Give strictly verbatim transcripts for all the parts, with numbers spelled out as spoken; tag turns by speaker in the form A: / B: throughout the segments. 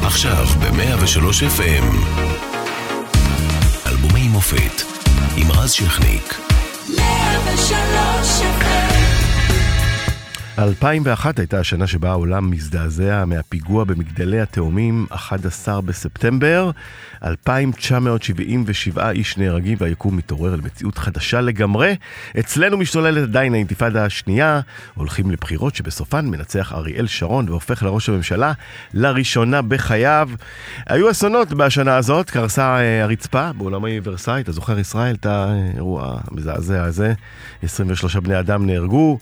A: עכשיו ב-מאה ושלוש אף אם אלבומי מופת עם רז שכניק. מאה ושלוש אף אם
B: אלפיים ואחת הייתה השנה שבה העולם מזדעזע מהפיגוע במגדלי התאומים, אחד עשר בספטמבר. אלפיים תשע מאות שבעים ושבעה איש נהרגים והיקום מתעורר למציאות חדשה לגמרי. אצלנו משתוללת עדיין האינתיפאדה השנייה, הולכים לבחירות שבסופן מנצח אריאל שרון והופך לראש הממשלה לראשונה בחייו. היו אסונות בשנה הזאת, קרסה הרצפה באולמי ורסאי, אתה זוכר ישראל את האירוע המזעזע הזה, עשרים ושלושה בני אדם נהרגו.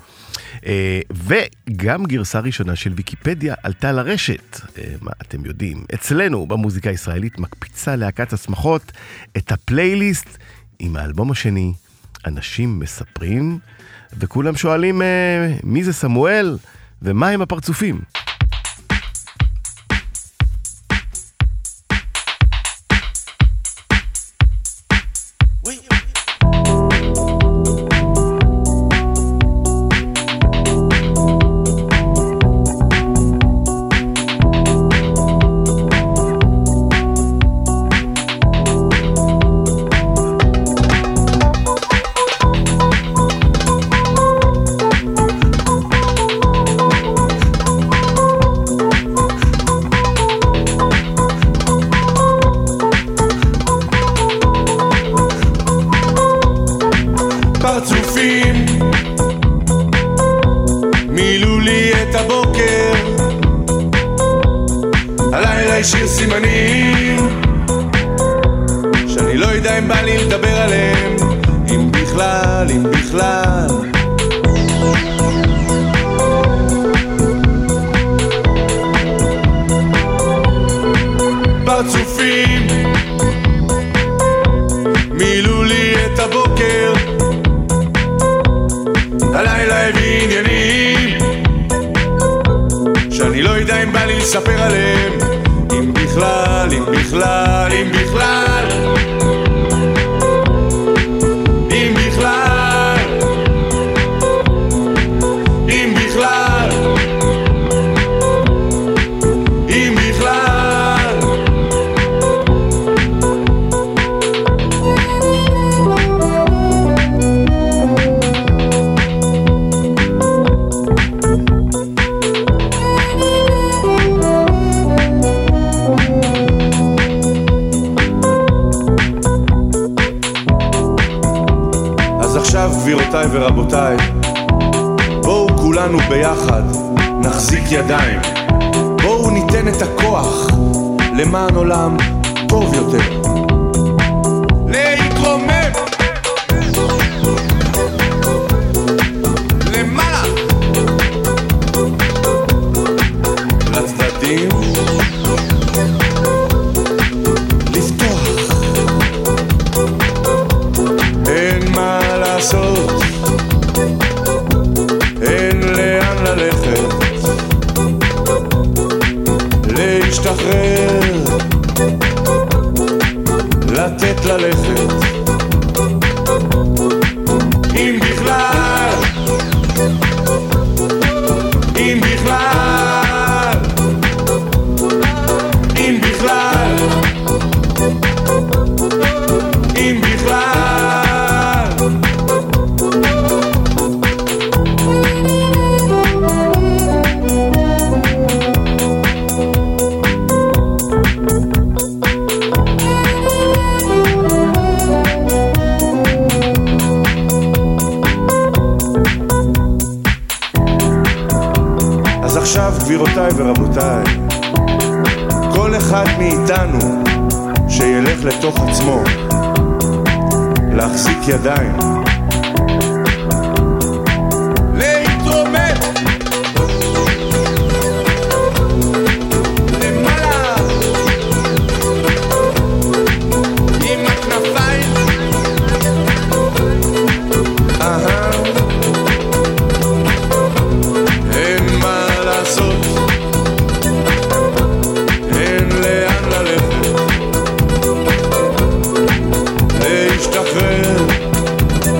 B: וגם גרסה ראשונה של ויקיפדיה עלתה לרשת. מה אתם יודעים? אצלנו במוזיקה הישראלית מקפיצה להקת השמחות את הפלייליסט עם האלבום השני, אנשים מספרים, וכולם שואלים מי זה סמואל ומה הם הפרצופים.
C: גבירותיי ורבותיי, בואו כולנו ביחד נחזיק ידיים, בואו ניתן את הכוח למען עולם טוב יותר. להתרומם למעלה לצדדים, לפתוח, אין מה לעשות, אין לאן ללכת, להשתחרר, לתת ללכת, אם בכלל, אם בכלל, אם בכלל, אם בכלל. עכשיו גבירותיי ורבותיי, כל אחד מאיתנו שילך לתוך עצמו, להחזיק ידיים, להתרומם למעלה עם הכנפיים, אהה, אין מה לעשות, אין לאן ללכת, להשתחרר,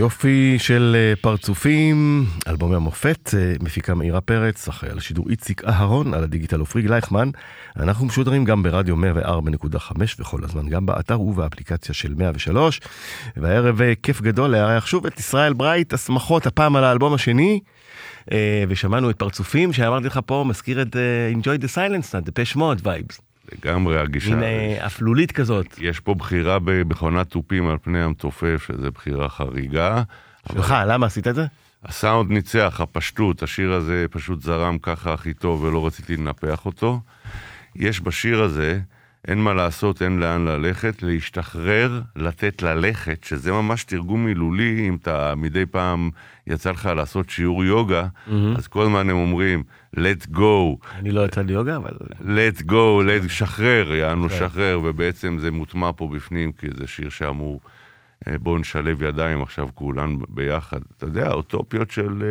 B: יופי של פרצופים, אלבומי המופת, מפיקה מאירה פרץ, אחרי על השידור איציק אהרון, על הדיגיטל אופרי גלייכמן. אנחנו משודרים גם ברדיו מאה וארבע נקודה חמש וכל הזמן גם באתר ובאפליקציה של מאה ושלוש. והערב כיף גדול לארח שוב את ישראל ברייט, הסמכות הפעם על האלבום השני, ושמענו את פרצופים שאמרתי לך פה, מזכיר את Enjoy the Silence, Depeche Mode vibes.
D: לגמרי הגישה.
B: הנה אפלולית כזאת.
D: יש פה בחירה במכונת תופים על פני המתופף, שזה בחירה חריגה.
B: שלך, למה עשית את זה?
D: הסאונד ניצח, הפשטות, השיר הזה פשוט זרם ככה הכי טוב ולא רציתי לנפח אותו. יש בשיר הזה, אין מה לעשות, אין לאן ללכת, להשתחרר, לתת ללכת, שזה ממש תרגום מילולי, אם אתה מדי פעם יצא לך לעשות שיעור יוגה, mm-hmm. אז כל הזמן הם אומרים, let go.
B: אני לא יצא לי יוגה, אבל...
D: let go, let שחרר, יענו okay. שחרר, ובעצם זה מוטמע פה בפנים, כי זה שיר שאמור, בואו נשלב ידיים עכשיו כולן ביחד. אתה יודע, אוטופיות של...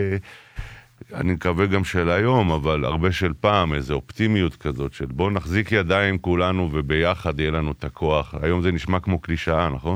D: אני מקווה גם של היום, אבל הרבה של פעם, איזו אופטימיות כזאת של בואו נחזיק ידיים כולנו וביחד יהיה לנו את הכוח. היום זה נשמע כמו קלישאה, נכון?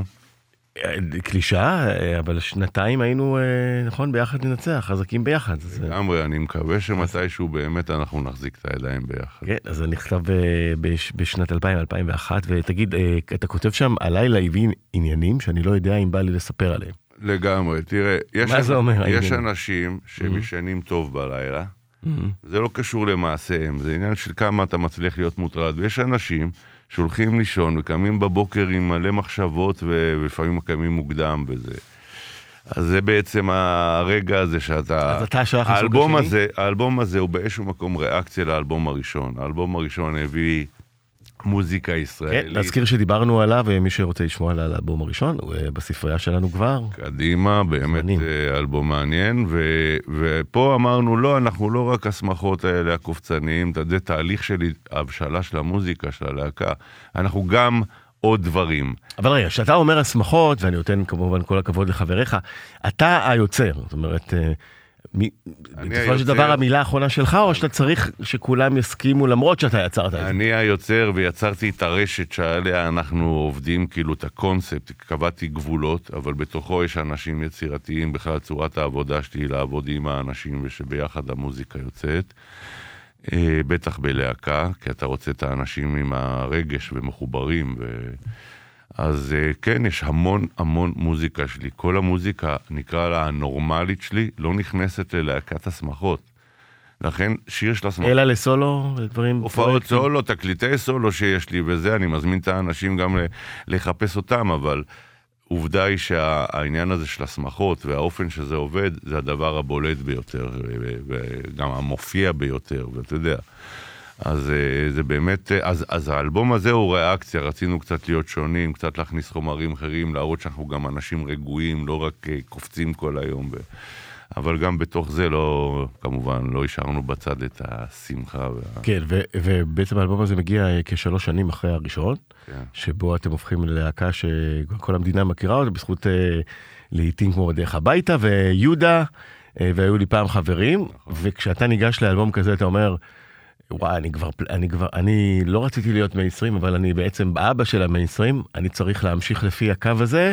B: קלישאה, אבל שנתיים היינו, נכון, ביחד ננצח, חזקים ביחד.
D: לגמרי, אני מקווה שמתישהו באמת אנחנו נחזיק את הידיים ביחד.
B: כן, אז זה נכתב בשנת אלפיים, אלפיים ואחת, ותגיד, אתה כותב שם הלילה הביא עניינים שאני לא יודע אם בא לי לספר עליהם.
D: לגמרי, תראה, יש,
B: מה זה אומר,
D: יש אנשים שמשנים טוב בלילה, זה לא קשור למעשיהם, זה עניין של כמה אתה מצליח להיות מוטרד, ויש אנשים שהולכים לישון וקמים בבוקר עם מלא מחשבות ולפעמים קמים מוקדם וזה. אז זה בעצם הרגע הזה שאתה...
B: אז אתה שייך לסוג
D: האלבום
B: השני?
D: הזה, האלבום הזה הוא באיזשהו מקום ריאקציה לאלבום הראשון. האלבום הראשון הביא מוזיקה ישראלית.
B: כן, להזכיר שדיברנו עליו, ומי שרוצה לשמוע על האלבום הראשון, הוא בספרייה שלנו כבר.
D: קדימה, באמת זמנים. אלבום מעניין, ו, ופה אמרנו, לא, אנחנו לא רק הסמכות האלה הקופצניים, זה תהליך של הבשלה של המוזיקה, של הלהקה, אנחנו גם עוד דברים.
B: אבל רגע, שאתה אומר הסמכות, ואני נותן כמובן כל הכבוד לחבריך, אתה היוצר, זאת אומרת... בסופו של דבר המילה האחרונה שלך, או שאתה צריך שכולם יסכימו למרות שאתה יצרת את זה?
D: אני היוצר ויצרתי את הרשת שעליה אנחנו עובדים, כאילו את הקונספט, קבעתי גבולות, אבל בתוכו יש אנשים יצירתיים, בכלל צורת העבודה שלי לעבוד עם האנשים ושביחד המוזיקה יוצאת, בטח בלהקה, כי אתה רוצה את האנשים עם הרגש ומחוברים ו... אז כן, יש המון המון מוזיקה שלי. כל המוזיקה, נקרא לה הנורמלית שלי, לא נכנסת ללהקת הסמכות. לכן שיר של הסמכות...
B: אלא לסולו, דברים...
D: הופעות סולו, תקליטי סולו שיש לי וזה, אני מזמין את האנשים גם לחפש אותם, אבל עובדה היא שהעניין הזה של הסמכות והאופן שזה עובד, זה הדבר הבולט ביותר, וגם המופיע ביותר, ואתה יודע... אז זה באמת, אז, אז האלבום הזה הוא ריאקציה, רצינו קצת להיות שונים, קצת להכניס חומרים אחרים, להראות שאנחנו גם אנשים רגועים, לא רק קופצים כל היום, ו... אבל גם בתוך זה לא, כמובן, לא השארנו בצד את השמחה. וה...
B: כן, ו- ובעצם האלבום הזה מגיע כשלוש שנים אחרי הראשון,
D: כן.
B: שבו אתם הופכים ללהקה שכל המדינה מכירה אותה, בזכות אה, לעיתים כמו בדרך הביתה, ויהודה, אה, והיו לי פעם חברים, נכון. וכשאתה ניגש לאלבום כזה, אתה אומר, וואי, אני כבר, אני כבר, אני לא רציתי להיות מיינסטרים, אבל אני בעצם באבא של המיינסטרים, אני צריך להמשיך לפי הקו הזה,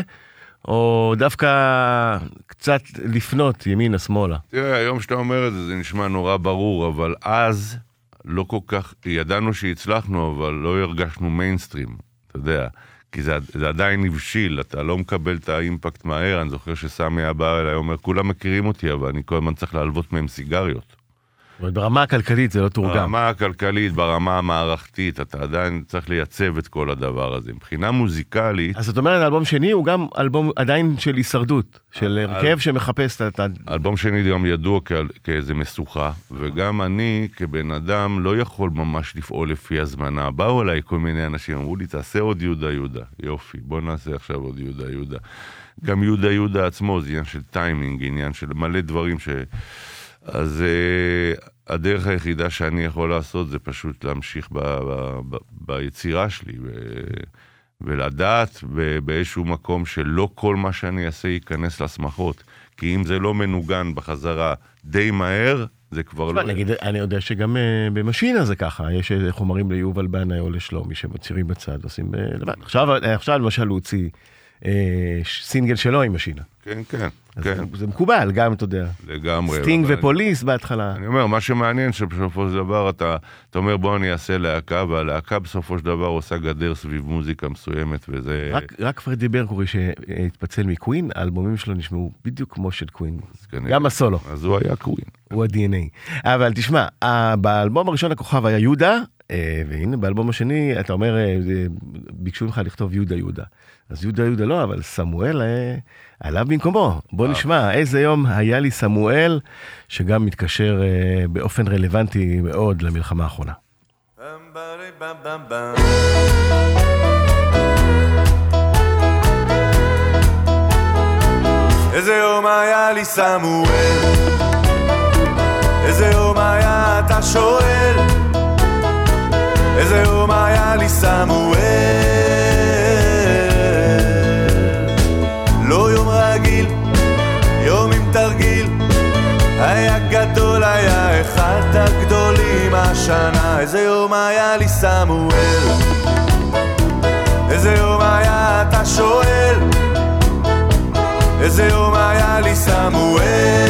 B: או דווקא קצת לפנות ימינה, שמאלה.
D: תראה, היום שאתה אומר את זה, זה נשמע נורא ברור, אבל אז לא כל כך, ידענו שהצלחנו, אבל לא הרגשנו מיינסטרים, אתה יודע, כי זה, זה עדיין נבשיל, אתה לא מקבל את האימפקט מהר, אני זוכר שסמי הבא אליי אומר, כולם מכירים אותי, אבל אני כל הזמן צריך להלוות מהם סיגריות.
B: ברמה הכלכלית זה לא תורגם.
D: ברמה הכלכלית, ברמה המערכתית, אתה עדיין צריך לייצב את כל הדבר הזה. מבחינה מוזיקלית...
B: אז זאת אומרת, האלבום שני הוא גם אלבום עדיין של הישרדות, של הרכב שמחפש את...
D: האלבום שני גם ידוע כאיזה משוכה, וגם אני כבן אדם לא יכול ממש לפעול לפי הזמנה. באו אליי כל מיני אנשים, אמרו לי, תעשה עוד יהודה יהודה. יופי, בוא נעשה עכשיו עוד יהודה יהודה. גם יהודה יהודה עצמו, זה עניין של טיימינג, עניין של מלא דברים ש... אז uh, הדרך היחידה שאני יכול לעשות זה פשוט להמשיך ב, ב, ב, ביצירה שלי ו, ולדעת ב, באיזשהו מקום שלא כל מה שאני אעשה ייכנס לסמכות, כי אם זה לא מנוגן בחזרה די מהר, זה כבר לא...
B: נגיד, אני יודע שגם uh, במשינה זה ככה, יש חומרים ליובל בנאי או לשלומי שמצירים בצד, עושים לבד. עכשיו, עכשיו למשל הוא הוציא uh, סינגל שלו עם משינה.
D: כן, כן,
B: אז
D: כן.
B: זה, זה מקובל, גם, אתה יודע.
D: לגמרי.
B: סטינג
D: אבל
B: ופוליס בהתחלה.
D: אני אומר, מה שמעניין שבסופו של דבר אתה, אתה אומר בוא אני אעשה להקה, והלהקה בסופו של דבר עושה גדר סביב מוזיקה מסוימת, וזה...
B: רק, רק פרדי ברקורי שהתפצל מקווין, האלבומים שלו נשמעו בדיוק כמו של קווין. גם הסולו.
D: אז הוא היה קווין.
B: הוא ה-די אן איי. אבל תשמע, באלבום הראשון הכוכב היה יהודה, והנה באלבום השני אתה אומר, ביקשו ממך לכתוב יהודה יהודה. אז יהודה יהודה לא, אבל סמואל עליו במקומו. בוא נשמע, איזה יום היה לי סמואל, שגם מתקשר באופן רלוונטי מאוד למלחמה האחרונה.
C: איזה יום היה לי סמואל, איזה יום היה אתה שואל, איזה יום היה לי סמואל, לא יום רגיל, יום עם תרגיל, היה גדול, היה אחד הגדולים השנה. איזה יום היה לי סמואל, איזה יום היה אתה שואל, איזה יום היה לי סמואל,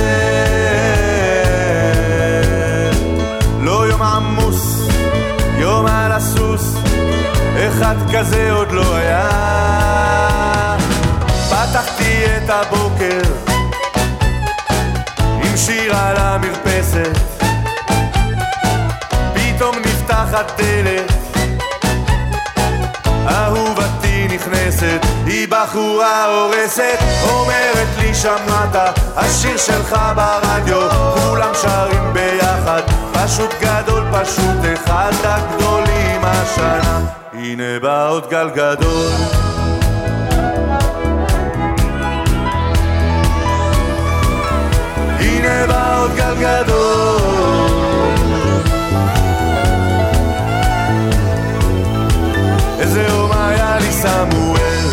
C: לא יום עמוס, יום על הסוס, אחד כזה עוד לא היה. פתחתי את הבוקר עם שיר על המרפסת, פתאום נפתחת דלת, אהובתי נכנסת, היא בחורה הורסת, אומרת לי שמעת השיר שלך ברדיו, כולם שרים ביחד, פשוט גדול, פשוט אחד הגדולים השנה. הנה בא עוד גל גדול, הנה בא עוד גל גדול, איזה יום היה לי סמואל,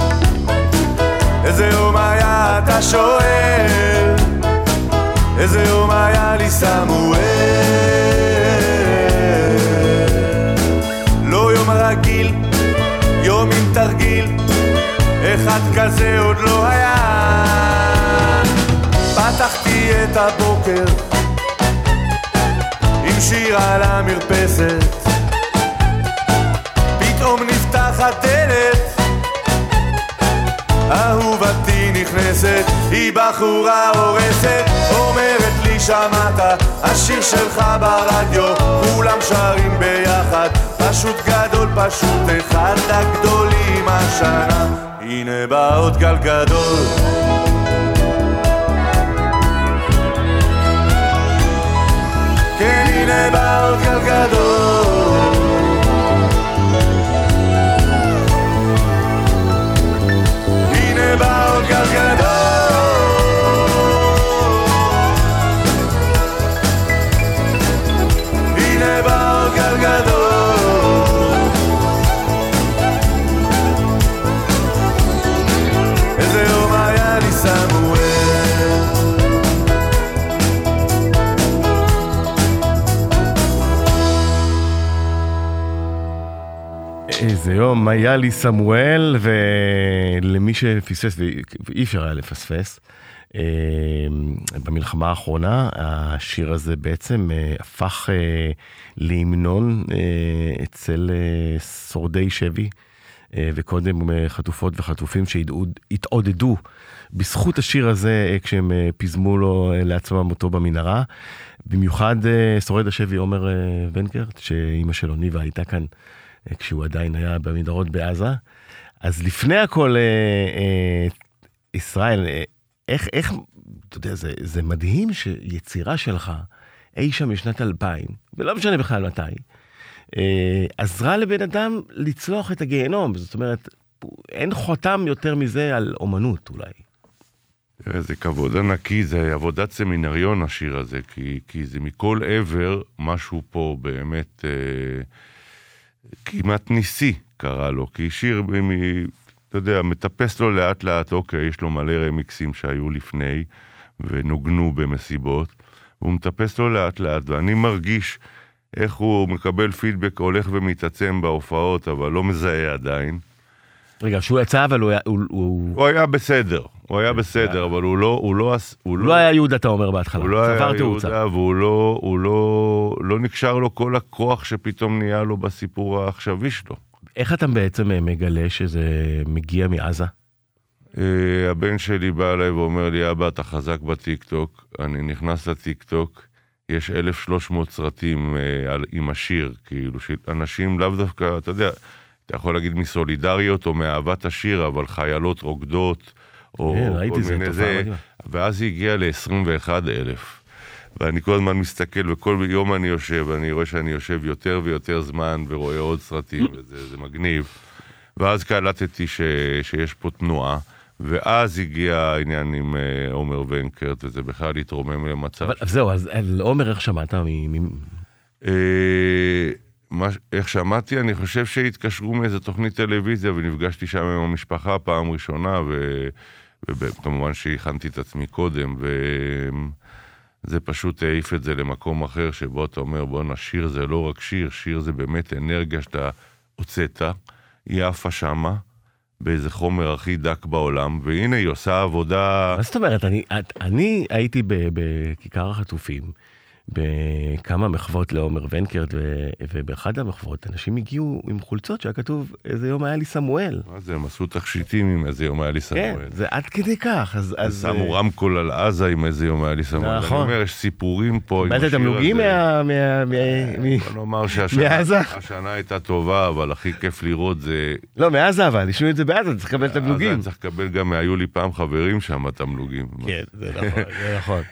C: איזה יום היה אתה שואל, איזה יום היה לי סמואל, לא יום רגיל, יום עם תרגיל, אחד כזה עוד לא היה. פתחתי את הבוקר עם שיר על המרפסת, פתאום נפתחת דלת, אהובתי נכנסת, היא בחורה הורסת, אומרת לי שמעת השיר שלך ברדיו, כולם שרים ביחד, פשוט גדול, פשוט אחד הגדולים השנה. הנה בא עוד גל גדול, כן הנה בא עוד גל גדול, הנה בא עוד גל גדול, הנה בא עוד גל גדול, איזה יום היה לי סמואל,
B: איזה יום היה לי סמואל, ולמי שפספס, ואי אפשר היה לפספס, במלחמה האחרונה, השיר הזה בעצם הפך להמנון אצל שורדי שבי, וקודם חטופות וחטופים שהתעודדו בזכות השיר הזה כשהם פיזמו לו לעצמם אותו במנהרה. במיוחד שורד השבי עומר ונקרט, שאימא שלו ניבה הייתה כאן כשהוא עדיין היה במנהרות בעזה. אז לפני הכל, ישראל, איך, איך, אתה יודע, זה, זה מדהים שיצירה שלך אי שם משנת אלפיים, ולא משנה בכלל מתי, עזרה לבן אדם לצלוח את הגיהנום. זאת אומרת, אין חותם יותר מזה על אומנות אולי.
D: זה כבוד ענקי, זה עבודת סמינריון השיר הזה, כי, כי זה מכל עבר משהו פה באמת אה, כמעט ניסי קרה לו, כי שיר, מ, אתה יודע, מטפס לו לאט לאט, אוקיי, יש לו מלא רמיקסים שהיו לפני ונוגנו במסיבות, והוא מטפס לו לאט לאט, ואני מרגיש איך הוא מקבל פידבק, הולך ומתעצם בהופעות, אבל לא מזהה עדיין.
B: רגע, שהוא יצא, אבל הוא היה...
D: הוא היה בסדר, הוא היה בסדר, אבל הוא לא... הוא
B: לא היה יהודה, אתה אומר בהתחלה.
D: הוא לא היה יהודה, והוא לא נקשר לו כל הכוח שפתאום נהיה לו בסיפור העכשווי שלו.
B: איך אתה בעצם מגלה שזה מגיע מעזה?
D: הבן שלי בא אליי ואומר לי, אבא, אתה חזק בטיקטוק, אני נכנס לטיקטוק, יש אלף ושלוש מאות סרטים עם השיר, כאילו, שאנשים לאו דווקא, אתה יודע, אתה יכול להגיד מסולידריות או מאהבת השיר, אבל חיילות רוקדות, או כל מיני זה, ואז היא הגיעה ל-עשרים ואחד אלף. ואני כל הזמן מסתכל, וכל יום אני יושב, ואני רואה שאני יושב יותר ויותר זמן, ורואה עוד סרטים, וזה זה מגניב. ואז קלטתי ש, שיש פה תנועה, ואז הגיע העניין עם uh, עומר ונקרט, וזה בכלל התרומם למצב.
B: אבל ש... זהו, אז עומר, איך שמעת? מ... מ...
D: Uh, מה, איך שמעתי? אני חושב שהתקשרו מאיזו תוכנית טלוויזיה, ונפגשתי שם עם המשפחה פעם ראשונה, ו... וכמובן שהכנתי את עצמי קודם, וזה פשוט העיף את זה למקום אחר, שבו אתה אומר, בוא נשיר, זה לא רק שיר, שיר זה באמת אנרגיה שאתה הוצאת, היא עפה שמה, באיזה חומר הכי דק בעולם, והנה היא עושה עבודה...
B: מה זאת אומרת? אני, אני הייתי בכיכר החטופים, בכמה מחוות לעומר ונקרט, ובאחד המחוות אנשים הגיעו עם חולצות שהיה כתוב, איזה יום היה לי סמואל.
D: מה זה? הם עשו תכשיטים עם איזה יום היה לי סמואל.
B: כן, זה עד כדי כך. אז, אז...
D: שמו רמקול על עזה עם איזה יום היה לי סמואל. נכון. אני אומר, יש סיפורים פה עם השיר הזה.
B: באת תמלוגים מה... מה...
D: בוא נאמר שהשנה הייתה טובה, אבל הכי כיף לראות זה...
B: לא, מעזה אבל, ישנו את זה בעזה, צריך לקבל תמלוגים.
D: אז צריך לקבל גם, היו לי פעם חברים שם תמלוגים.
B: כן, זה נכון, זה נכון.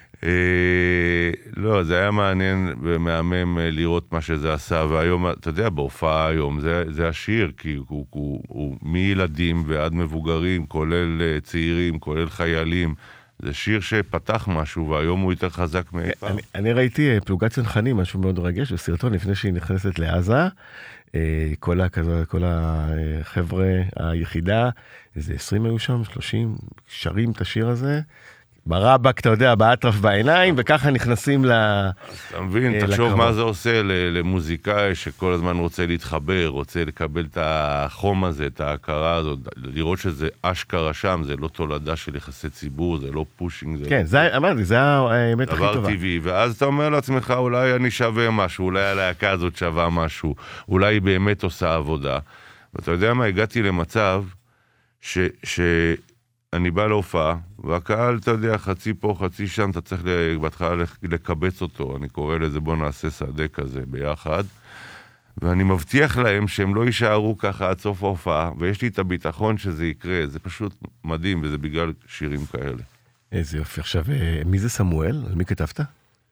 D: לא, זה היה מעניין ומהמם לראות מה שזה עשה, והיום, אתה יודע, בהופעה היום, זה השיר, כי הוא מילדים ועד מבוגרים, כולל צעירים, כולל חיילים, זה שיר שפתח משהו, והיום הוא יותר חזק מאי פעם.
B: אני ראיתי פלוגת צנחנים, משהו מאוד רגש, בסרטון, לפני שהיא נכנסת לעזה, כל החבר'ה, היחידה, איזה עשרים היו שם, שלושים, שרים את השיר הזה, ברבק, אתה יודע, באטרף בעיניים, וככה נכנסים ל...
D: אתה מבין, תחשוב מה זה עושה למוזיקאי שכל הזמן רוצה להתחבר, רוצה לקבל את החום הזה, את ההכרה הזאת, לראות שזה אשכרה שם, זה לא תולדה של יחסי ציבור, זה לא פושינג.
B: כן, אמרתי, זה האמת הכי טובה.
D: דבר טבעי, ואז אתה אומר לעצמך, אולי אני שווה משהו, אולי הלהקה הזאת שווה משהו, אולי היא באמת עושה עבודה. ואתה יודע מה, הגעתי למצב ש... אני בא להופעה, והקהל, אתה יודע, חצי פה, חצי שם, אתה צריך בהתחלה לקבץ אותו, אני קורא לזה, בוא נעשה שדה כזה ביחד, ואני מבטיח להם שהם לא יישארו ככה עד סוף ההופעה, ויש לי את הביטחון שזה יקרה, זה פשוט מדהים, וזה בגלל שירים כאלה.
B: איזה יופי. עכשיו, מי זה סמואל? על מי כתבת?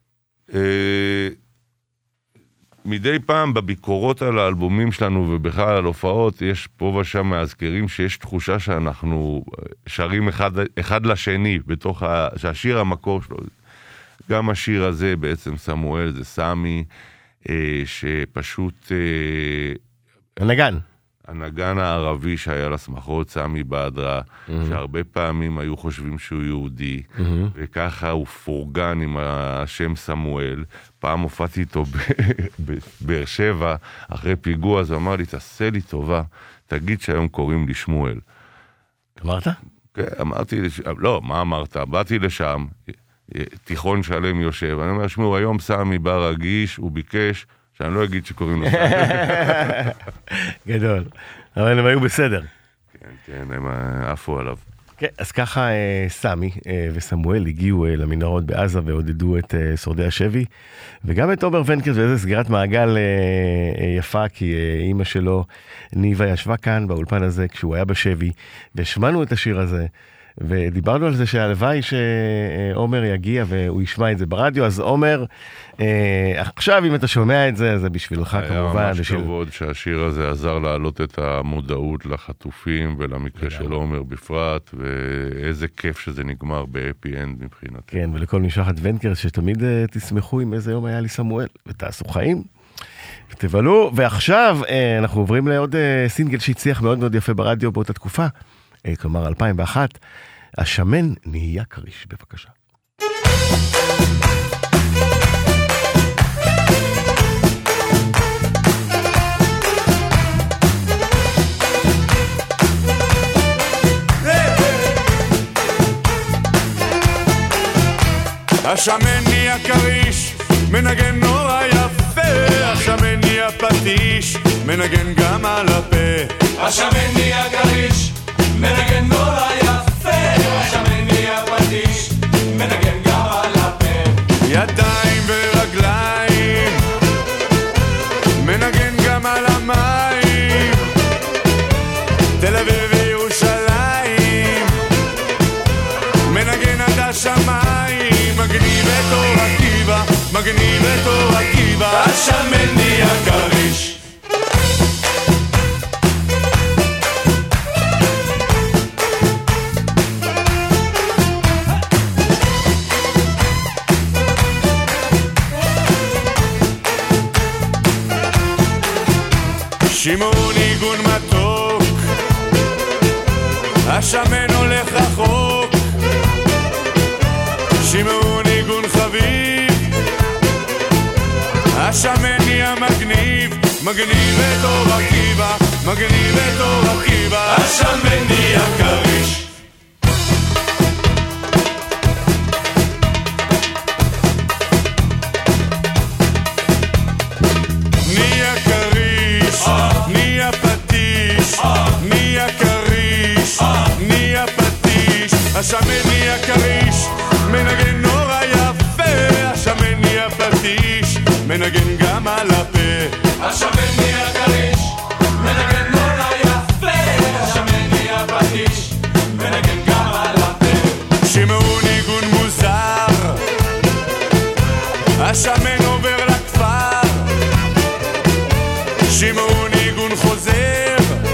D: מדי פעם בביקורות על האלבומים שלנו ובכלל על הופעות, יש פה ושם מאזכרים שיש תחושה שאנחנו שרים אחד, אחד לשני, בתוך ה... שהשיר המקור שלו, גם השיר הזה בעצם סמואל, זה סמי, אה, שפשוט... אה,
B: הנגן.
D: הנגן הערבי שהיה לשמחות, סמי בדרה, mm-hmm. שהרבה פעמים היו חושבים שהוא יהודי, mm-hmm. וככה הוא פורגן עם השם סמואל. פעם הופעתי איתו בבאר שבע, אחרי פיגוע, אז הוא אמר לי, תעשה לי טובה, תגיד שהיום קוראים לי שמואל.
B: אמרת?
D: כן, אמרתי, לש... לא, מה אמרת? באתי לשם, תיכון שלם יושב, אני אומר, שמואל, היום סמי בא רגיש, הוא ביקש, שאני לא אגיד שקוראים לו סמי.
B: גדול. אבל הם היו בסדר.
D: כן, כן, הם עפו עליו.
B: כן, אז ככה סמי וסמואל הגיעו למנהרות בעזה ועודדו את שורדי השבי, וגם את עומר ונקרט, ואיזו סגירת מעגל יפה, כי אימא שלו, ניבה, ישבה כאן באולפן הזה כשהוא היה בשבי, והשמענו את השיר הזה, ודיברנו על זה שהלוואי שעומר יגיע והוא ישמע את זה ברדיו, אז עומר, עכשיו אם אתה שומע את זה, זה בשבילך כמובן.
D: היה ממש כבוד שהשיר הזה עזר להעלות את המודעות לחטופים ולמקרה של עומר בפרט, ואיזה כיף שזה נגמר בהפי אנד מבחינתי.
B: כן, ולכל משפחת ונקרט שתמיד תשמחו עם איזה יום היה לי סמואל, ותעשו חיים, ותבלו, ועכשיו אנחנו עוברים לעוד סינגל שהצליח מאוד מאוד יפה ברדיו באותה תקופה, כלומר אלפיים ואחת, השמן נהיה קריש, בבקשה.
C: השמן נהיה קריש, מנגן נורא יפה. השמן נהיה פטיש, מנגן גם על הפה.
E: השמן נהיה קריש, מנגן נורא יפה. השמן נהיה פטיש, מנגן גם על הפה.
C: ידיים ורגליים, מנגן גם על המים. תל אביב וירושלים, מנגן עד השמיים. מגניב את אור עקיבא, מגניב את אור עקיבא.
E: השמן נהיה קריש.
C: שמעון ניגון מתוק, השמן הולך רחוק. שמעון ניגון חביב, השמן נהיה מגניב. מגניב את אור עקיבא, מגניב את אור עקיבא.
E: השמן נהיה קריש.
C: נהיה קריש, נהיה פטיש, נהיה קריש, נהיה פטיש. השמן נהיה קריש, מנגן נורא יפה. השמן נהיה פטיש, מנגן גם על הפה.
E: השמן נהיה קריש, מנגן נורא יפה. השמן נהיה פטיש, מנגן גם על הפה.
C: שמעו ניגון מוזר, השמן עובר לכפר. שמעו ניגון חוזר,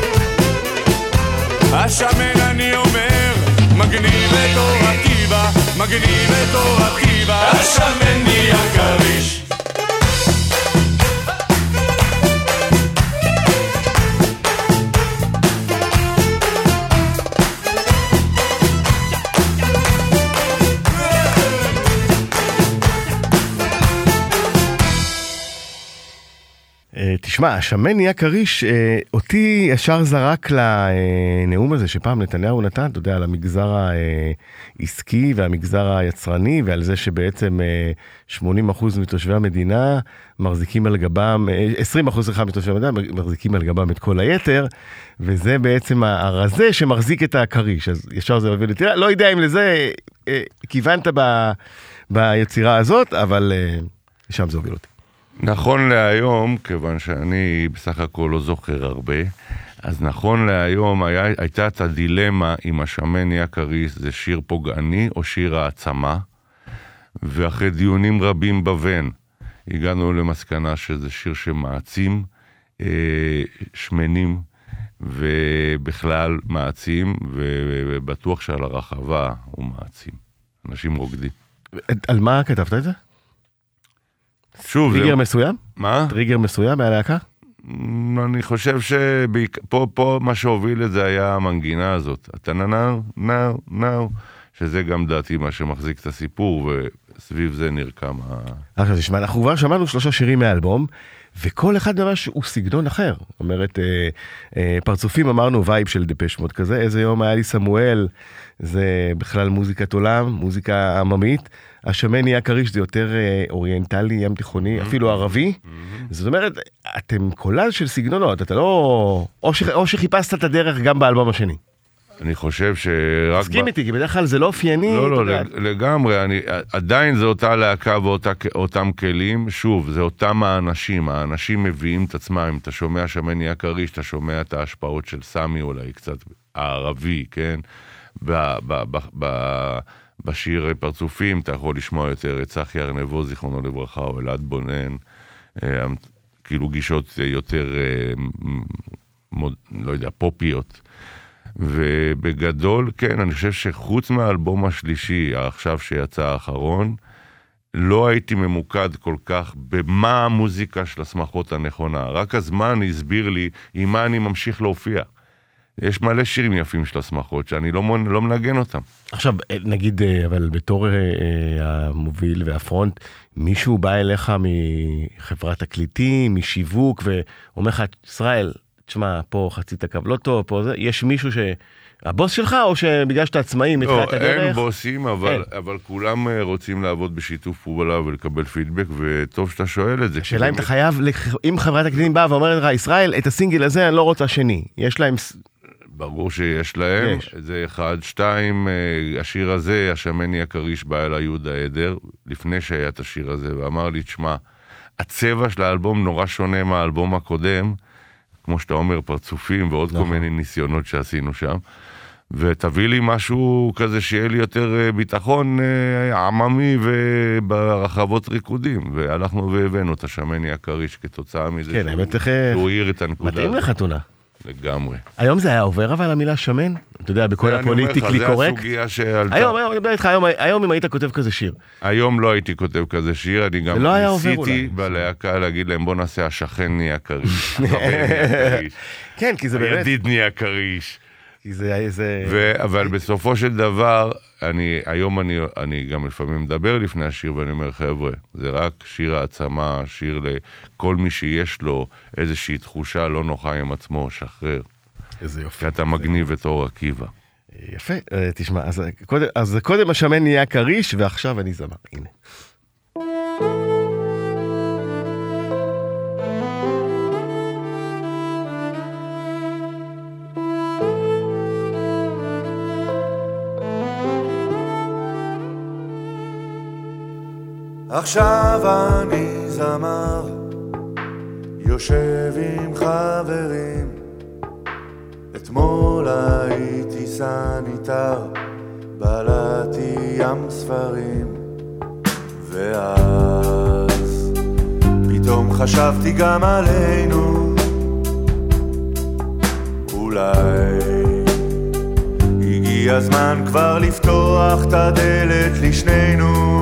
C: השמן אני אומר. מגניב את אור עקיבא, מגניב את אור עקיבא.
E: השמן נהיה קריש.
B: תשמע, השמן נהיה קריש, אותי ישר זרק לנאום הזה שפעם נתניהו נתן, אתה יודע, על המגזר העסקי והמגזר היצרני, ועל זה שבעצם שמונים אחוז מתושבי המדינה מחזיקים על גבם, עשרים אחוז מתושבי המדינה מחזיקים על גבם את כל היתר, וזה בעצם הרזה שמחזיק את הקריש. אז ישר זה מביא לי, לא יודע אם לזה כיוונת ביצירה הזאת, אבל שם זה הוביל אותי.
D: נכון להיום, כיוון שאני בסך הכל לא זוכר הרבה, אז נכון להיום היה, הייתה את הדילמה אם השמן נהיה קריש זה שיר פוגעני או שיר העצמה, ואחרי דיונים רבים בבן הגענו למסקנה שזה שיר שמעצים אה, שמנים ובכלל מעצים, ובטוח שעל הרחבה הוא מעצים. אנשים רוקדים.
B: על מה כתבת את זה?
D: שוב,
B: טריגר
D: זה...
B: מסוים?
D: מה?
B: טריגר מסוים מהלהקה?
D: אני חושב שפה פה מה שהוביל את זה היה המנגינה הזאת. אתה נאו, נאו, נאו, שזה גם דעתי מה שמחזיק את הסיפור, וסביב זה נרקם ה...
B: עכשיו תשמע, אנחנו כבר שמענו שלושה שירים מהאלבום, וכל אחד ממש הוא סגנון אחר. זאת אומרת, אה, אה, פרצופים אמרנו וייב של דפש מוד כזה, איזה יום היה לי סמואל, זה בכלל מוזיקת עולם, מוזיקה עממית. השמן נהיה קריש, זה יותר אה, אוריינטלי, ים תיכוני, mm-hmm. אפילו ערבי. Mm-hmm. זאת אומרת, אתם קולן של סגנונות, אתה לא... או, ש... או שחיפשת את הדרך גם באלבום השני.
D: אני חושב שרק...
B: מסכים איתי, כי בדרך כלל זה לא אופייני.
D: לא, לא, לגמרי, אני, עדיין זה אותה להקה ואותם כלים, שוב, זה אותם האנשים, האנשים מביאים את עצמם, אם אתה שומע שמן נהיה קריש, אתה שומע את ההשפעות של סמי אולי, קצת הערבי, כן? ב, ב, ב, ב, בשיר פרצופים, אתה יכול לשמוע יותר את צחי ארנבו, זיכרונו לברכה, או אלעד בונן, כאילו גישות יותר, מוד, לא יודע, פופיות. ובגדול, כן, אני חושב שחוץ מהאלבום השלישי, עכשיו שיצא האחרון, לא הייתי ממוקד כל כך במה המוזיקה של השמחות הנכונה. רק הזמן הסביר לי עם מה אני ממשיך להופיע. יש מלא שירים יפים של השמחות שאני לא, לא מנגן אותם.
B: עכשיו, נגיד, אבל בתור המוביל והפרונט, מישהו בא אליך מחברת תקליטים, משיווק, ואומר לך, ישראל, תשמע, פה חצית הקו לא טוב, פה זה, יש מישהו ש... הבוס שלך, או שבגלל שאתה עצמאי מתחילת
D: לא,
B: הדרך?
D: אין בוסים, אבל, אבל כולם רוצים לעבוד בשיתוף פעולה ולקבל פידבק, וטוב שאתה שואל את זה.
B: שאלה אם אתה חייב, אם חברת הקליטים באה ואומרת לך, ישראל, את הסינגל הזה אני לא רוצה שני. יש להם...
D: ברור שיש להם, יש. זה אחד, שתיים, השיר הזה, השמני הקריש בא אל יהודה עדר, לפני שהיה את השיר הזה, ואמר לי, תשמע, הצבע של האלבום נורא שונה מהאלבום הקודם, כמו שאתה אומר, פרצופים ועוד נכון. כל מיני ניסיונות שעשינו שם, ותביא לי משהו כזה שיהיה לי יותר ביטחון עממי וברחבות ריקודים, והלכנו והבאנו את השמני הקריש כתוצאה מזה
B: כן,
D: שהוא,
B: האמת,
D: שהוא העיר את הנקודה.
B: מתאים לחתונה.
D: לגמרי.
B: היום זה היה עובר אבל המילה שמן? אתה יודע, בכל הפוליטיקלי קורקט?
D: זה הסוגיה שעלתה.
B: היום, היום, אני מדבר איתך, היום, היום אם היית כותב כזה שיר.
D: היום לא הייתי כותב כזה שיר, אני גם
B: לא
D: ניסיתי בלהקה להגיד להם, בוא נעשה השכן נהיה קריש.
B: כן, כי זה באמת...
D: הידיד נהיה קריש.
B: כי זה... איזה...
D: ו... אבל בסופו של דבר, אני, היום אני, אני גם לפעמים מדבר לפני השיר, ואני אומר, חבר'ה, זה רק שיר העצמה, שיר לכל מי שיש לו איזושהי תחושה לא נוחה עם עצמו, שחרר.
B: איזה יופי.
D: כי אתה מגניב את אור עקיבא.
B: יפה, תשמע, אז קודם, אז קודם השמן נהיה קריש, ועכשיו אני זמר, הנה.
C: עכשיו אני זמר, יושב עם חברים, אתמול הייתי סניטר, בלעתי ים ספרים, ואז פתאום חשבתי גם עלינו, אולי הגיע הזמן כבר לפתוח את הדלת לשנינו.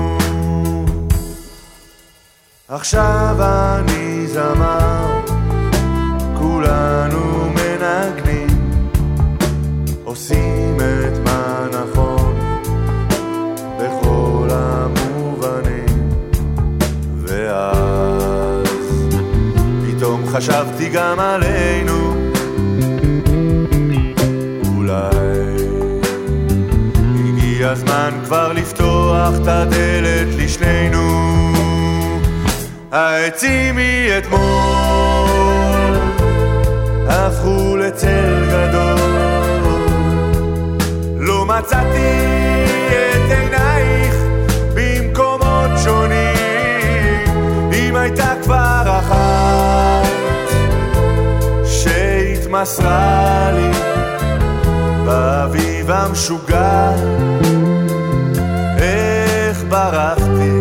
C: עכשיו אני זמר, כולנו מנגנים, עושים את מה נכון בכל המובנים, ואז פתאום חשבתי גם עלינו, אולי הגיע הזמן כבר לפתוח את הדלת לשנינו. העצים מאתמול הפכו לצל גדול, לא מצאתי את עינייך במקומות שונים, אם הייתה כבר אחת שהתמסרה לי באביב המשוגע, איך ברחתי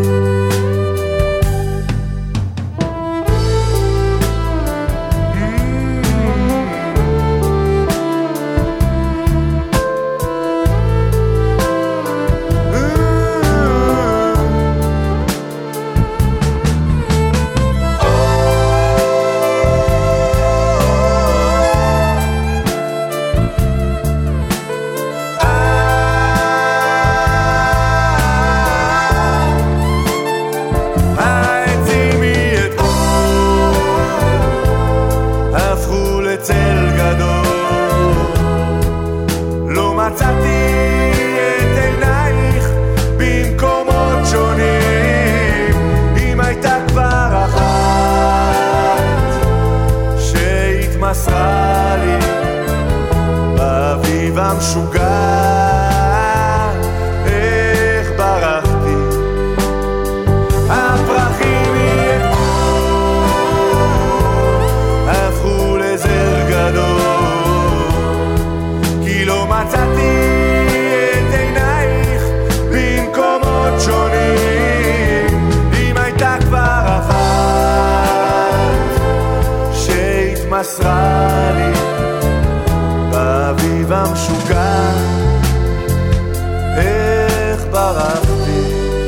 C: משוגע, איך ברחתי, הפרחים הפכו לזר גדול, כי לא מצאתי את עינייך במקומות שונים, אם הייתה כבר אחת שהתמסרה לי באביב המשוגע, איך ברחתי.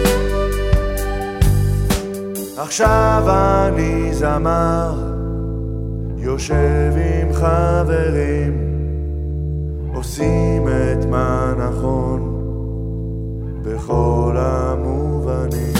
C: עכשיו אני זמר, יושב עם חברים, עושים את מה נכון בכל המובנים.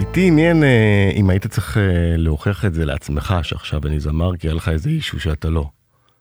B: אותי עניין, אם היית צריך להוכיח את זה לעצמך, שעכשיו אני זמר, כי היה לך איזה אישו שאתה לא.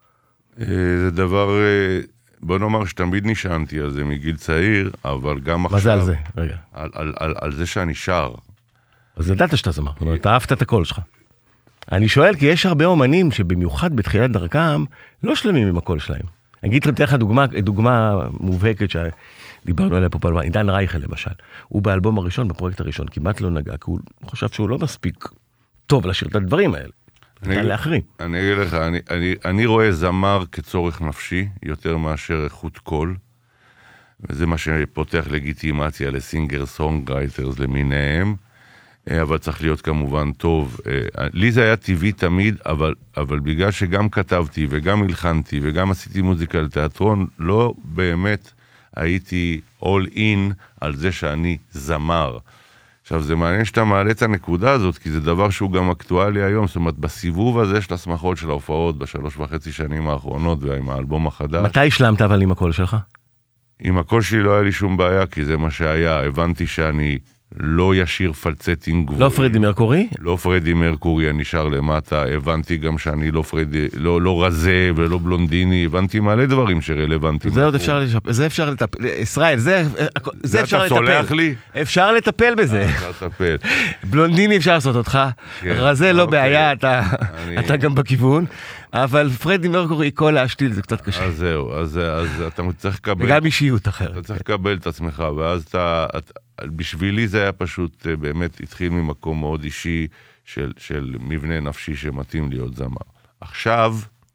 D: זה דבר, בוא נאמר שתמיד נשענתי על זה מגיל צעיר, אבל גם עכשיו...
B: מה זה על זה? רגע.
D: על, על, על, על זה שאני שר.
B: אז ידעת שאתה זמר, זאת אומרת, אתה אהבת את הקול שלך. אני שואל, כי יש הרבה אומנים שבמיוחד בתחילת דרכם, לא שלמים עם הקול שלהם. אני אגיד לך דוגמה, דוגמה מובהקת שדיברנו עליה פה פעם, עידן רייכל למשל. הוא באלבום הראשון, בפרויקט הראשון, כמעט לא נגע, כי הוא חושב שהוא לא מספיק טוב לשיר את הדברים האלה. אני, לאחרים.
D: אני אגיד לך, אני, אני, אני רואה זמר כצורך נפשי, יותר מאשר איכות קול, וזה מה שפותח לגיטימציה לסינגר סונגרייטרס למיניהם, אבל צריך להיות כמובן טוב. לי זה היה טבעי תמיד, אבל, אבל בגלל שגם כתבתי וגם הלחנתי וגם עשיתי מוזיקה לתיאטרון, לא באמת הייתי all in על זה שאני זמר. עכשיו, זה מעניין שאתה מעלה את הנקודה הזאת, כי זה דבר שהוא גם אקטואלי היום, זאת אומרת, בסיבוב הזה של השמחות של ההופעות בשלוש וחצי שנים האחרונות, ועם האלבום החדש.
B: מתי השלמת אבל עם הקול שלך?
D: עם הקול שלי לא היה לי שום בעיה, כי זה מה שהיה. הבנתי שאני לא ישיר פלצטים גבוהים.
B: לא פרדי מרקורי?
D: לא פרדי מרקורי, אני שר למטה. הבנתי גם שאני לא פרדי, לא, לא רזה ולא בלונדיני. הבנתי מלא דברים שרלוונטיים.
B: זה עוד אפשר לשפ... זה אפשר לטפל. ישראל, זה, זה אפשר לטפל.
D: אתה סולח לי?
B: אפשר לטפל בזה.
D: אפשר לטפל.
B: בלונדיני אפשר לעשות אותך. כן. רזה לא אוקיי. בעיה, אתה, אני... אתה גם בכיוון. אבל פרדי מרקורי, כל להשתיל, זה קצת קשה.
D: אז זהו, אז, אז אתה צריך לקבל...
B: וגם אישיות אחרת.
D: אתה צריך לקבל את עצמך, ואז אתה... בשבילי זה היה פשוט, באמת התחיל ממקום מאוד אישי של, של מבנה נפשי שמתאים להיות זמר. עכשיו,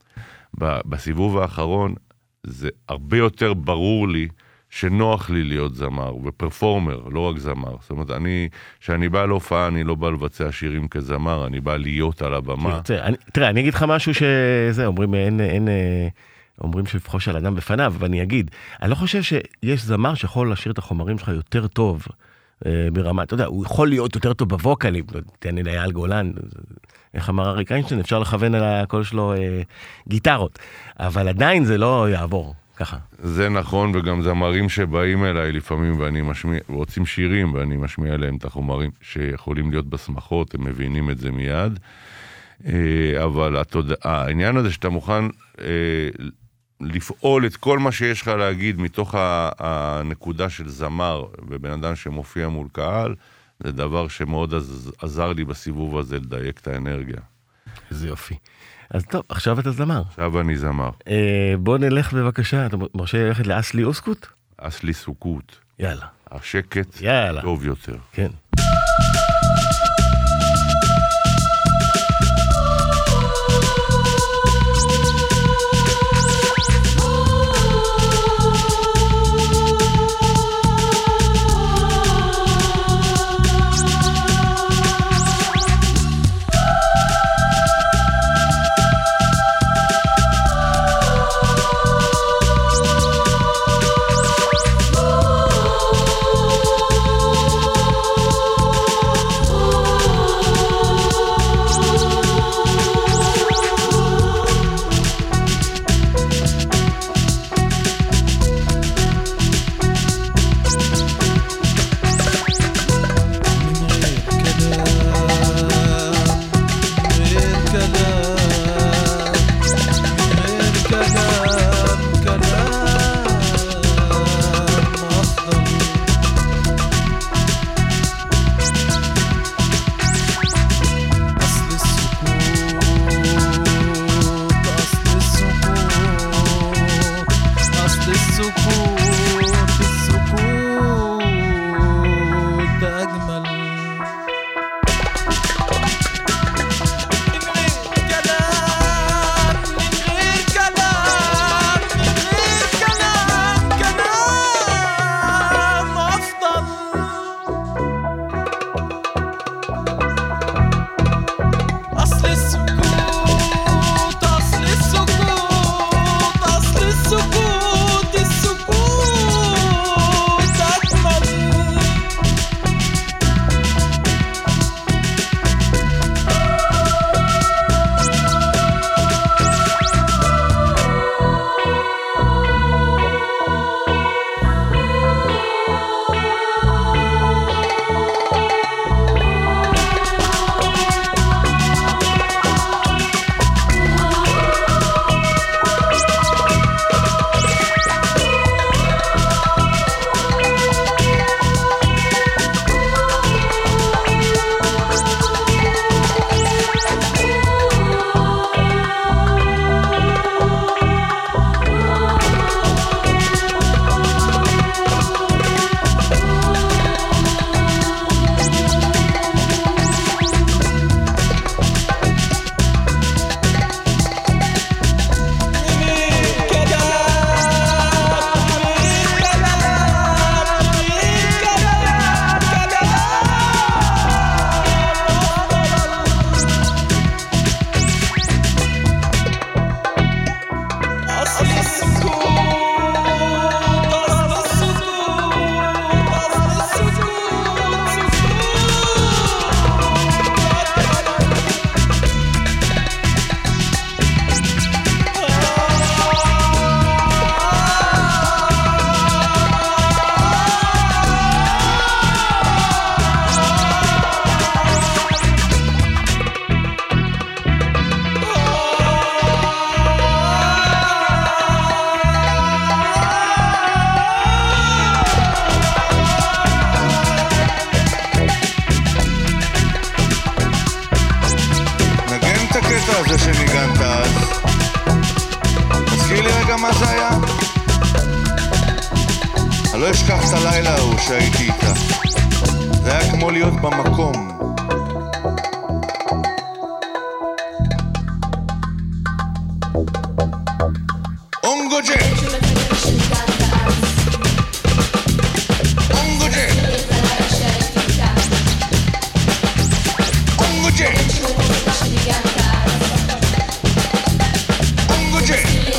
D: בסיבוב האחרון, זה הרבה יותר ברור לי שנוח לי להיות זמר ופרפורמר, לא רק זמר. זאת אומרת, אני, שאני בא להופעה, אני לא בא לבצע שירים כזמר, אני בא להיות על הבמה.
B: תראה, אני, תראה, אני אגיד לך משהו שזה, אומרים, אין, אין, אומרים שלפחוש על אדם בפניו, ואני אגיד, אני לא חושב שיש זמר שיכול לשיר את החומרים שלך יותר טוב אה, ברמה, אתה יודע, הוא יכול להיות יותר טוב בווקלים, תן לי לאייל גולן, איך אמר אריק איינשטיין, אפשר לכוון על הקול שלו אה, גיטרות, אבל עדיין זה לא יעבור. ככה.
D: זה נכון, וגם זמרים שבאים אליי לפעמים ואני משמיע, רוצים שירים ואני משמיע להם את החומרים שיכולים להיות בסמכות, הם מבינים את זה מיד. אבל התודע... העניין הזה שאתה מוכן לפעול את כל מה שיש לך להגיד מתוך הנקודה של זמר ובן אדם שמופיע מול קהל, זה דבר שמאוד עזר לי בסיבוב הזה לדייק את האנרגיה.
B: איזה יופי. אז טוב, עכשיו אתה זמר.
D: עכשיו אני זמר.
B: אה, בוא נלך בבקשה, אתה מרשה ללכת לאסלי אוסקוט?
D: אסלי סוכות.
B: יאללה.
D: השקט
B: יאללה.
D: טוב יותר.
B: כן.
F: Oh הקטע הזה שניגנת אז, תזכיר לי רגע מה זה היה? אני לא אשכח את הלילה ההוא שהייתי איתה. זה היה כמו להיות במקום. אונגוג'ה! אונגוג'ה! אונגוג'ה! אונגוג'ה!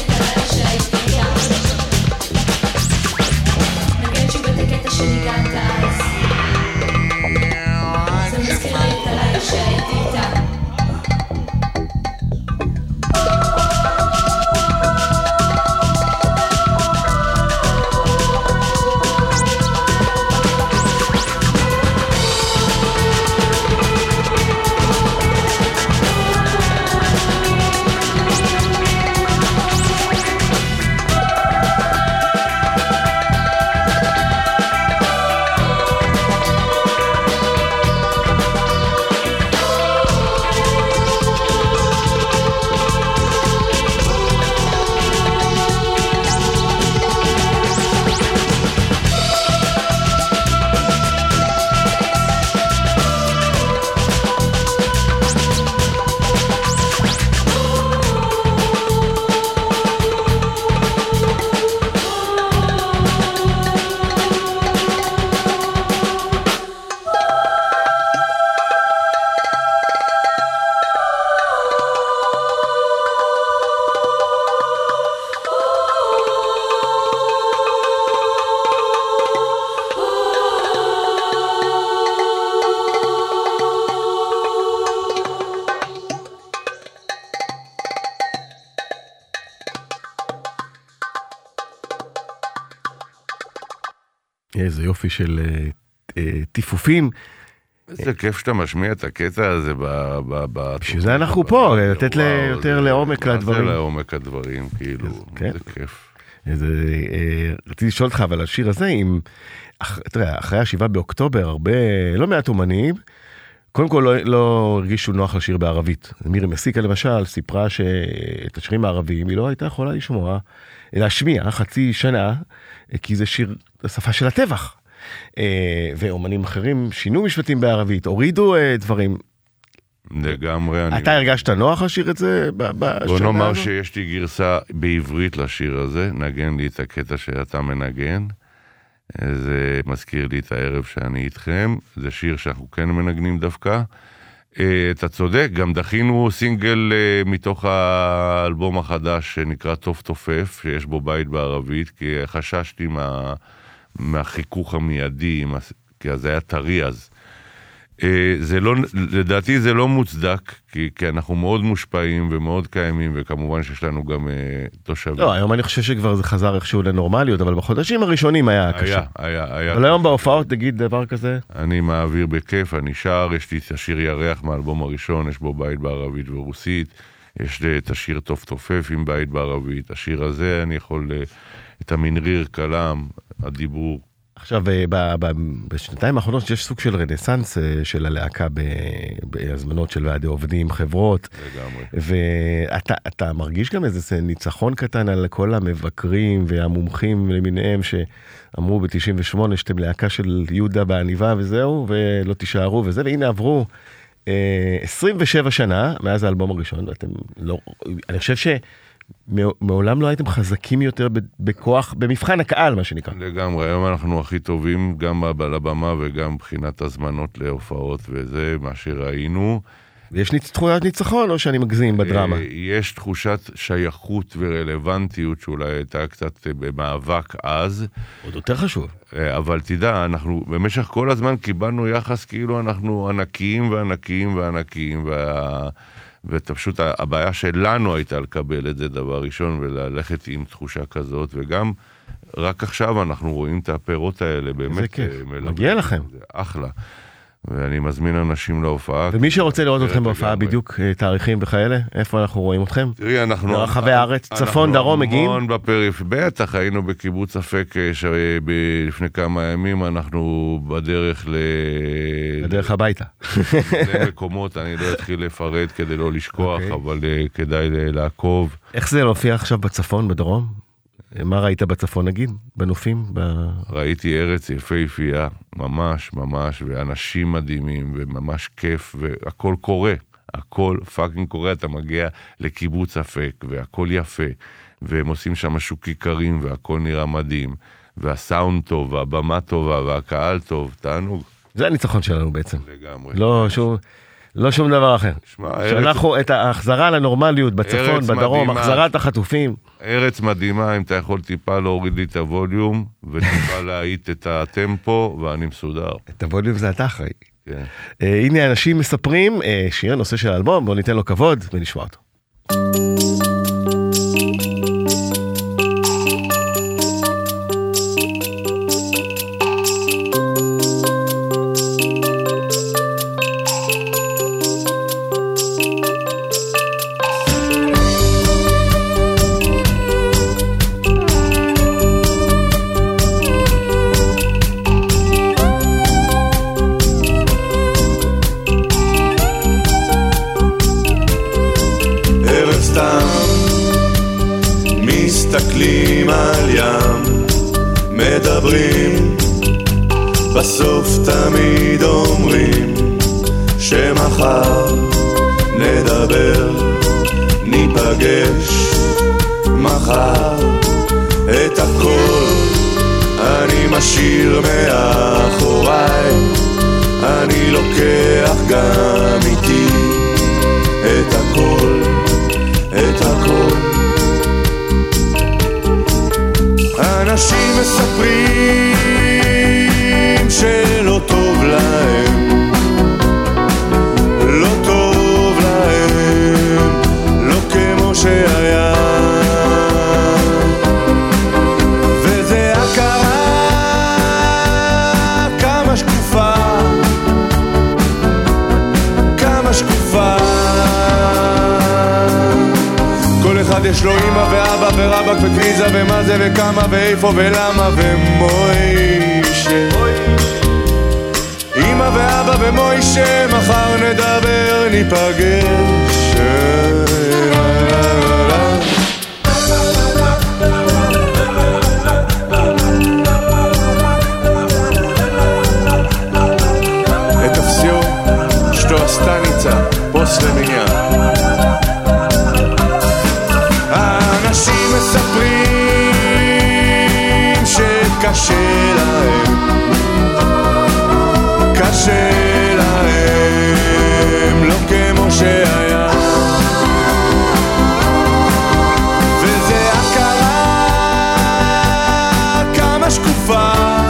B: איזה יופי של טיפופים.
D: איזה כיף שאתה משמיע את הקטע הזה.
B: בשביל זה אנחנו פה, לתת יותר לעומק לדברים.
D: זה לעומק הדברים, כאילו, זה כיף.
B: רציתי לשאול אותך, אבל השיר הזה, תראה, אחרי השבעה באוקטובר, הרבה, לא מעט אומנים, קודם כל לא, לא הרגישו נוח לשיר בערבית. מירי מסיקה למשל סיפרה שאת השירים הערביים היא לא הייתה יכולה לשמוע, להשמיע חצי שנה, כי זה שיר, השפה של הטבח. ואומנים אחרים שינו משפטים בערבית, הורידו דברים.
D: לגמרי.
B: אתה אני... הרגשת נוח לשיר את זה בשנה הזאת?
D: בוא נאמר שיש לי גרסה בעברית לשיר הזה, נגן לי את הקטע שאתה מנגן. זה מזכיר לי את הערב שאני איתכם, זה שיר שאנחנו כן מנגנים דווקא. אתה צודק, גם דחינו סינגל מתוך האלבום החדש שנקרא טוב תופף, שיש בו בית בערבית, כי חששתי מה, מהחיכוך המיידי, כי אז היה טרי אז. זה לא, לדעתי זה לא מוצדק, כי, כי אנחנו מאוד מושפעים ומאוד קיימים, וכמובן שיש לנו גם uh, תושבים.
B: לא, היום אני חושב שכבר זה חזר איכשהו לנורמליות, אבל בחודשים הראשונים היה קשה.
D: היה, היה, היה.
B: אבל היום בהופעות, תגיד דבר כזה?
D: אני מעביר בכיף, אני שר, יש לי את השיר ירח מהאלבום הראשון, יש בו בית בערבית ורוסית, יש לי את השיר טוב תופף עם בית בערבית, השיר הזה אני יכול, את המנריר כלם, הדיבור.
B: עכשיו, בשנתיים האחרונות יש סוג של רנסנס של הלהקה בהזמנות של ועדי עובדים, חברות.
D: לגמרי.
B: ואתה מרגיש גם איזה ניצחון קטן על כל המבקרים והמומחים למיניהם שאמרו ב-תשעים ושמונה שאתם להקה של יהודה בעניבה וזהו, ולא תישארו וזה, והנה עברו עשרים ושבע שנה מאז האלבום הראשון, ואתם לא, אני חושב ש... מעולם לא הייתם חזקים יותר בכוח, במבחן הקהל, מה שנקרא.
D: לגמרי, היום אנחנו הכי טובים, גם לבמה וגם מבחינת הזמנות להופעות, וזה מה שראינו.
B: ויש תחושת ניצחון, או שאני מגזים בדרמה?
D: יש תחושת שייכות ורלוונטיות, שאולי הייתה קצת במאבק אז.
B: עוד יותר חשוב.
D: אבל תדע, אנחנו במשך כל הזמן קיבלנו יחס כאילו אנחנו ענקיים וענקיים וענקיים, וה... ופשוט הבעיה שלנו הייתה לקבל את זה דבר ראשון, וללכת עם תחושה כזאת, וגם רק עכשיו אנחנו רואים את הפירות האלה, באמת.
B: זה כיף, מגיע לכם.
D: זה אחלה. ואני מזמין אנשים להופעה.
B: ומי שרוצה לראות אתכם בהופעה, בדיוק תאריכים וכאלה, איפה אנחנו רואים אתכם?
D: תראי, אנחנו...
B: ברחבי הארץ, צפון, דרום מגיעים?
D: אנחנו המון בפריף, בטח, היינו בקיבוץ אפק לפני כמה ימים, אנחנו בדרך ל...
B: בדרך הביתה.
D: למקומות, אני לא אתחיל לפרט כדי לא לשכוח, אבל כדאי לעקוב.
B: איך זה להופיע עכשיו בצפון, בדרום? מה ראית בצפון נגיד? בנופים? ב...
D: ראיתי ארץ יפהפייה, ממש ממש, ואנשים מדהימים, וממש כיף, והכל קורה. הכל פאקינג קורה, אתה מגיע לקיבוץ אפק, והכל יפה, והם עושים שם משהו כיכרים, והכל נראה מדהים, והסאונד טוב, והבמה טובה, והקהל טוב, תענוג.
B: זה הניצחון שלנו בעצם.
D: לגמרי.
B: לא שום... לא שום דבר אחר. שאנחנו את ההחזרה לנורמליות בצפון, בדרום, החזרת החטופים.
D: ארץ מדהימה, אם אתה יכול טיפה להוריד לי את הווליום, וטיפה להעיט את הטמפו, ואני מסודר.
B: את הווליום זה אתה אחראי. הנה אנשים מספרים, שיר נושא של האלבום, בואו ניתן לו כבוד ונשמע אותו.
C: מסתכלים על ים, מדברים, בסוף תמיד אומרים שמחר נדבר, ניפגש מחר. את הכל אני משאיר מאחוריי, אני לוקח גם איתי את הכל, את הכל. אנשים מספרים שלא טוב להם, לא טוב להם, לא כמו שהיה, וזה הכרה כמה שקופה, כמה שקופה. כל אחד יש לו אמא ואבא ורבק וקריזה ומה זה וכמה ואיפה ולמה ומוישה, אמא ואבא ומוישה, מחר נדבר, ניפגש. את הפסיו שתו הסטניצה פוס למניין. אנשים מספרים שקשה להם, קשה להם, לא כמו שהיה, וזה הכרה כמה שקופה,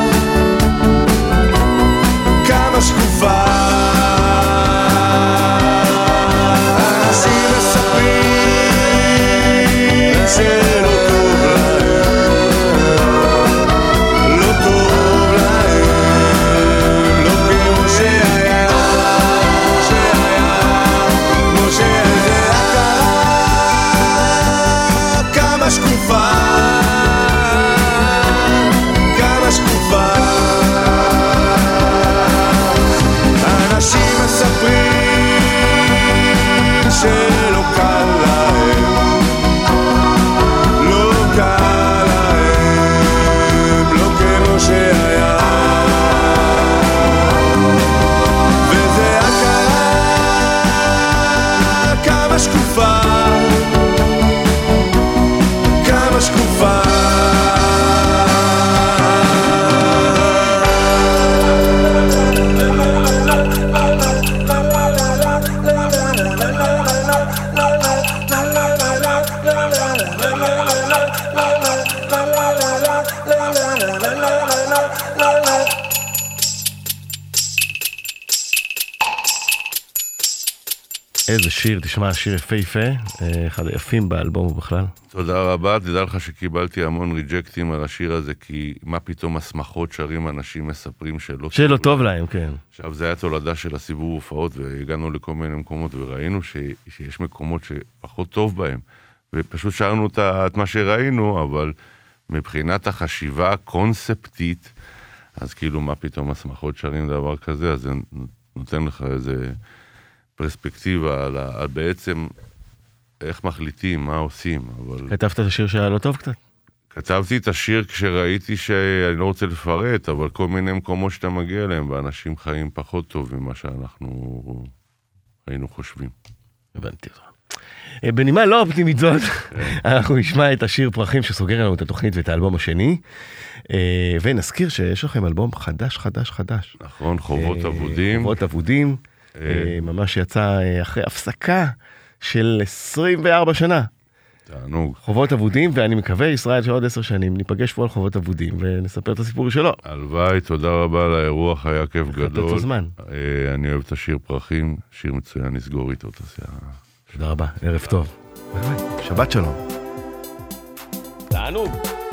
C: כמה שקופה. אנשים מספרים שלא טוב להם, לא טוב
B: איזה שיר, תשמע, שיר יפהפה, אחד היפים באלבום בכלל.
D: תודה רבה, תדע לך שקיבלתי המון ריג'קטים על השיר הזה, כי מה פתאום הסמכות שרים אנשים מספרים שלא...
B: שלא טוב להם, כן.
D: עכשיו, זה היה תולדה של הסיבוב הופעות, והגענו לכל מיני מקומות, וראינו ש... שיש מקומות שפחות טוב בהם, ופשוט שרנו את מה שראינו, אבל מבחינת החשיבה הקונספטית, אז כאילו מה פתאום הסמכות שרים דבר כזה, אז זה נותן לך איזה פרספקטיבה על, על בעצם איך מחליטים, מה עושים. אבל...
B: כתבת את השיר שהיה לא טוב קצת?
D: כתבתי את השיר כשראיתי שאני לא רוצה לפרט, אבל כל מיני מקומות שאתה מגיע אליהם, ואנשים חיים פחות טוב ממה שאנחנו היינו חושבים.
B: הבנתי אותך. בנימה לא אופטימית זאת, אנחנו נשמע את השיר פרחים שסוגר לנו את התוכנית ואת האלבום השני, ונזכיר שיש לכם אלבום חדש, חדש, חדש.
D: נכון, חובות אבודים.
B: חובות אבודים, ממש יצא אחרי הפסקה של עשרים וארבע שנה.
D: תענוג.
B: חובות אבודים, ואני מקווה, ישראל, שעוד עשר שנים ניפגש פה על חובות אבודים ונספר את הסיפור שלו.
D: הלוואי, תודה רבה על האירוח, היה כיף גדול.
B: זמן.
D: אני אוהב את השיר פרחים, שיר מצוין, נסגור איתו את הסיעה.
B: תודה רבה, ערב טוב. שבת שלום. תענוג.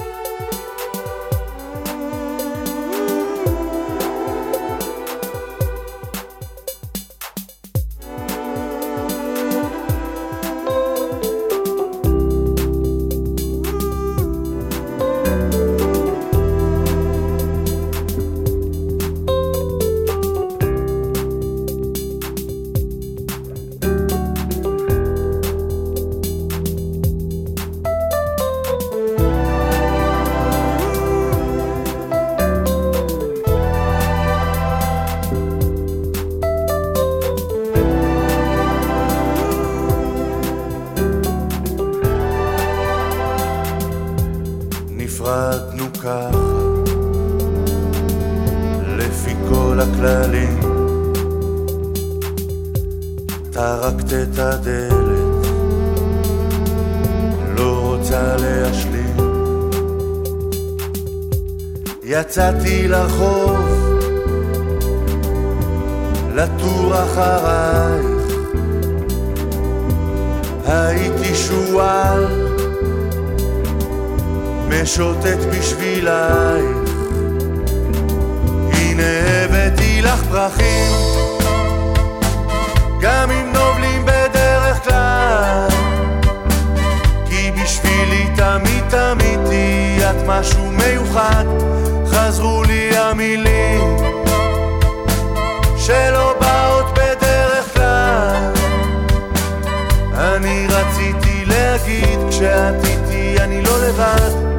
C: נפרדנו ככה לפי כל הכללים, טרקת את הדלת, לא רוצה להשלים. יצאתי לרחוב לטור אחרייך, הייתי שועל משוטט בשבילייך. הנה הבאתי לך פרחים, גם אם נובלים בדרך כלל, כי בשבילי תמיד תמיד תהיית משהו מיוחד. חזרו לי המילים שלא באות בדרך כלל, אני רציתי להגיד כשאת איתי אני לא לבד.